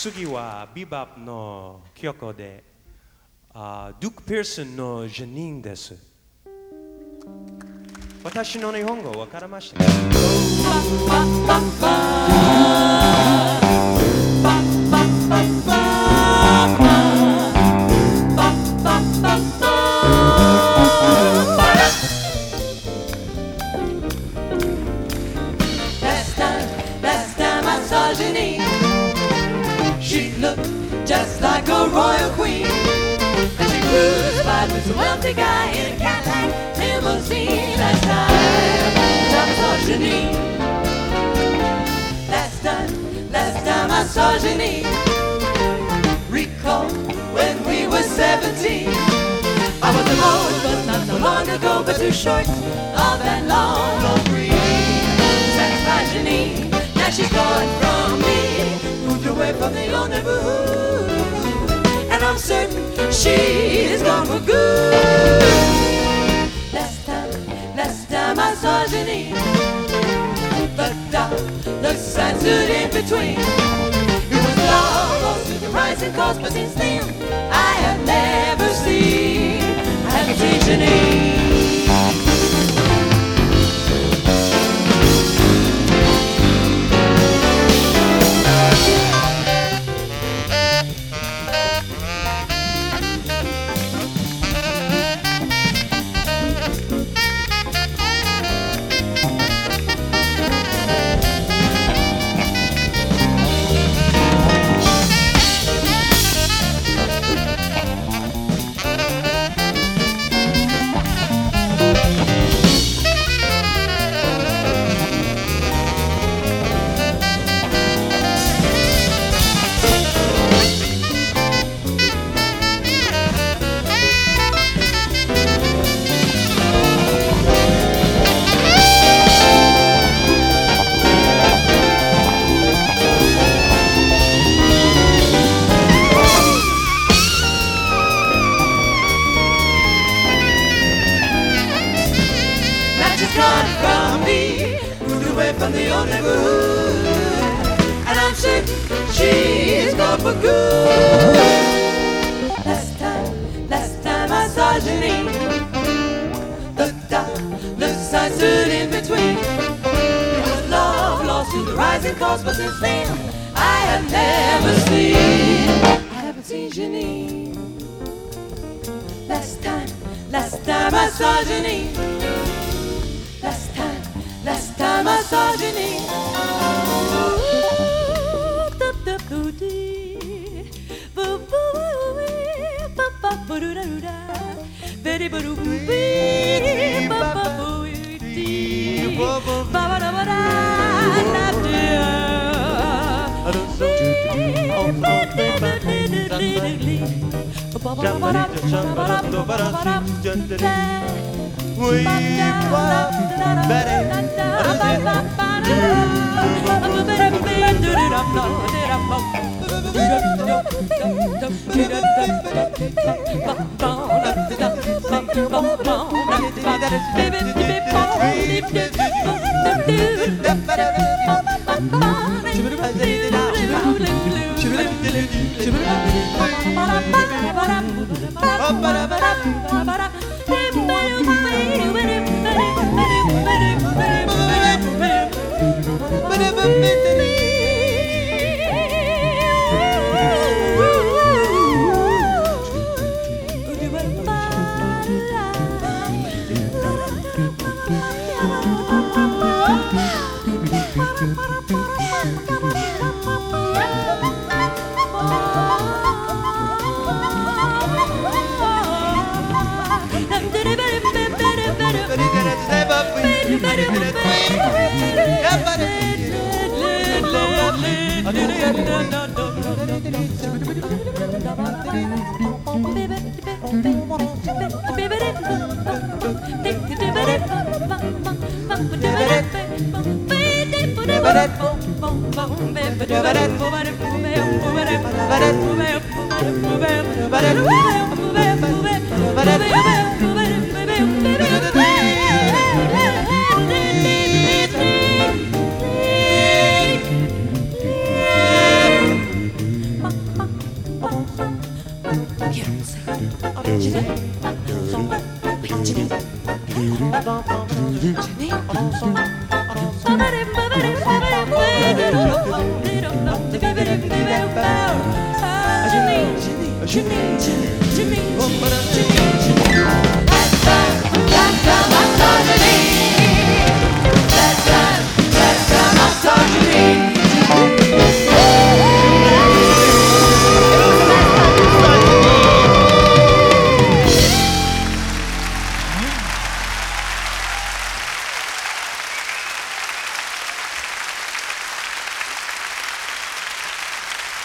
次はビバップの曲で、デューク・ピアーソンのジャニーンです。私の日本語わかりましたか？ Last time I saw Janine, she looked just like a royal queen, and she cruised by with a wealthy guy in a Cadillac limousine. Last time I saw Janine. Last time I saw Janine. Recall when we were 17. I was alone, but not so long ago, but too short of that long old breeze. Satisfied Janine, now she's gone from me, moved away from the old neighborhood, and I'm certain she's gone for good. Last time I saw Janine, the sign stood in between. It was long, close to the rising coast, but since then I have never seen Janine. Gone from me, moved away from the old neighborhood, and I'm certain she's gone for good. Last time I saw Janine, the sign stood in between. It was love lost in the rising coast, but since then I have never seen Janine. Last time I saw Janine. Last time I saw Janine. Janine,